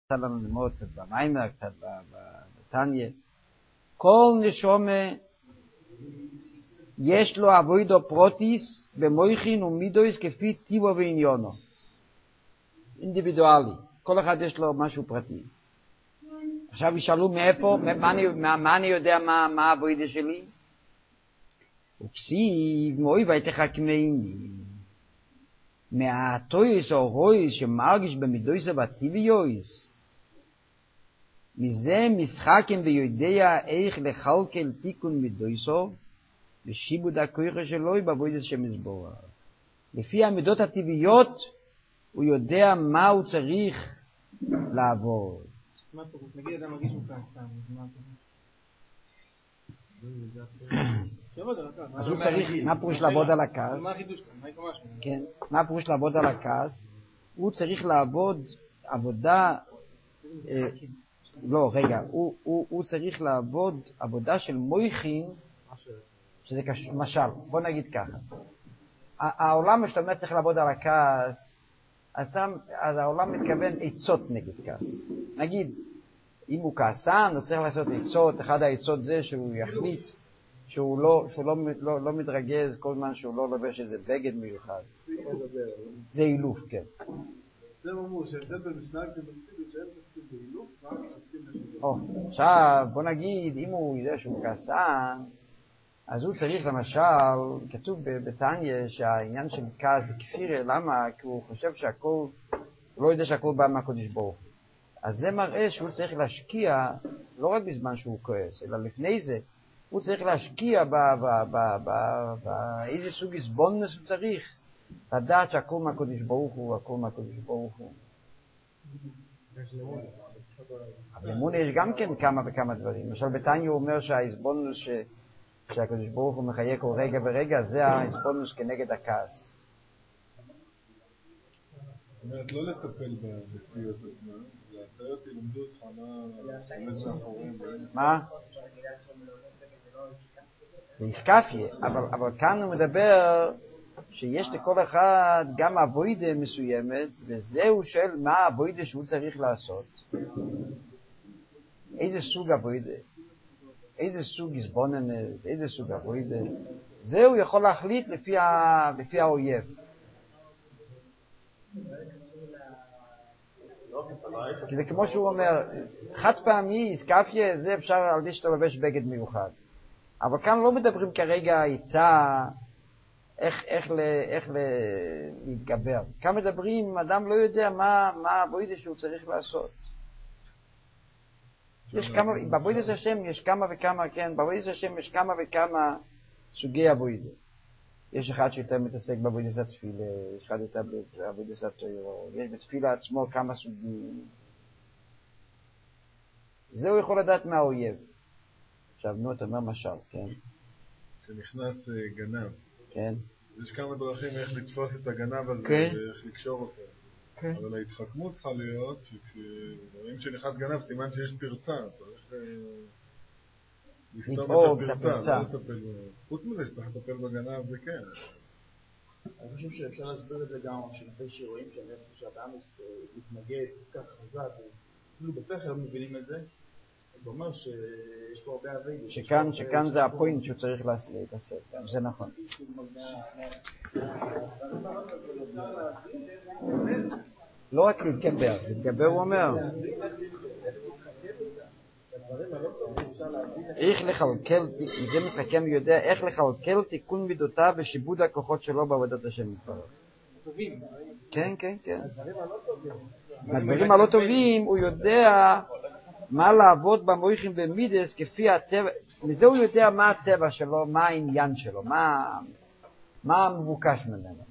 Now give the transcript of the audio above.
קצת לנו ללמוד קצת במיימר, קצת בתניא. כל נשומה יש לו עבודו פרוטיס במויכין ומידויס כפי טיבו ועניונו. אינדיבידואלי. כל אחד יש לו משהו פרטי. עכשיו ישאלו מאיפה, מה אני יודע מה העבודה שלי? וכסיב מוי ויתחכמני. מהטויס או רויס שמרגיש במידויס ובטיביויס. מזה משחקים ויודע איך לחלקל תיקון מידויסו ושיבוד הכויכה שלו בעבודת שמסבור. לפי המידות הטבעיות הוא יודע מה הוא צריך לעבוד. מה פירוש? נגיד אדם מרגיש הוא כעסן, מה פירוש? אז הוא צריך, מה פירוש לעבוד על הכעס? מה החידוש כאן? מה יקומש? כן, מה פירוש לעבוד על הכעס? הוא צריך לעבוד עבודה, לא, רגע, הוא צריך לעבוד עבודה של מויכין, שזה משל, בוא נגיד ככה. העולם שאתה אומר צריך לעבוד על הכעס, אז העולם מתכוון עצות נגד כעס. נגיד, אם הוא כעסן, הוא צריך לעשות עצות, אחד העצות זה שהוא יחליט שהוא לא מתרגז כל זמן שהוא לא לובש איזה בגד מיוחד. זה אילוף, כן. זה אמרו שההבדל במסנג ובמסידות שהם עוסקים באילוף, רק עוסקים בשביל. עכשיו, בוא נגיד, אם הוא יודע שהוא כעסן, אז הוא צריך למשל, כתוב בתניא שהעניין של כעס זה כפירה, למה? כי הוא חושב שהכל, הוא לא יודע שהכל בא מהקדוש ברוך הוא. אז זה מראה שהוא צריך להשקיע, לא רק בזמן שהוא כועס, אלא לפני זה, הוא צריך להשקיע באיזה סוג עזבוננס הוא צריך, לדעת שהכל מהקדוש ברוך הוא, הכל מהקדוש ברוך הוא. אבל אמונה יש גם כן כמה וכמה דברים. למשל בתניא הוא אומר שהעזבוננס שהקדוש ברוך הוא מחיה כל רגע ורגע, זה העזבוננס כנגד הכעס. זאת אומרת, לא לטפל בפניות עצמם, והאחיות ילמדו אותך מה עומד מאחוריהם. מה? זה איסקפיה, אבל כאן הוא מדבר שיש לכל אחד גם עבודה מסוימת, וזהו שואל מה העבודה שהוא צריך לעשות. איזה סוג עבודה? איזה סוג עזבוננס? איזה סוג עבודה? זה הוא יכול להחליט לפי האויב. כי זה כמו שהוא אומר, חד פעמי, איסקפיה, זה אפשר על זה שאתה לובש בגד מיוחד. אבל כאן לא מדברים כרגע עצה איך להתגבר. כאן מדברים, אדם לא יודע מה העבודה שהוא צריך לעשות. יש כמה, בעבודת השם יש כמה וכמה, כן, בעבודת השם יש כמה וכמה סוגי עבודה. יש אחד שיותר מתעסק בעבודת התפילה, יש אחד יותר בעבודת התורה, יש בתפילה עצמו כמה סוגים. זה הוא יכול לדעת מהאויב. עכשיו, נו, אתה אומר משל, כן? כשנכנס גנב. כן. יש כמה דרכים איך לתפוס את הגנב הזה ואיך לקשור אותו. כן. אבל ההתחכמות צריכה להיות שכשרואים שנכנס גנב, סימן שיש פרצה, צריך לסתום את הפרצה. חוץ מזה שצריך לטפל בגנב, זה כן. אני חושב שאפשר להסביר את זה גם שלפי שרואים שהאדם מתנגד כך חזק, אפילו בשכל מבינים את זה, הוא אומר שיש פה הרבה עבודה. שכאן זה הפוינט שהוא צריך להתעסק, זה נכון. לא רק להתגבר הוא אומר. איך לחלקל, זה מתחכם יודע איך לחלקל תיקון מידותיו ושיבוד הכוחות שלו בעבודת השם יתברך. כן, כן, כן. הדברים הלא טובים הוא יודע מה לעבוד במויכים ומידס כפי הטבע, מזה הוא יודע מה הטבע שלו, מה העניין שלו, מה המבוקש ממנו.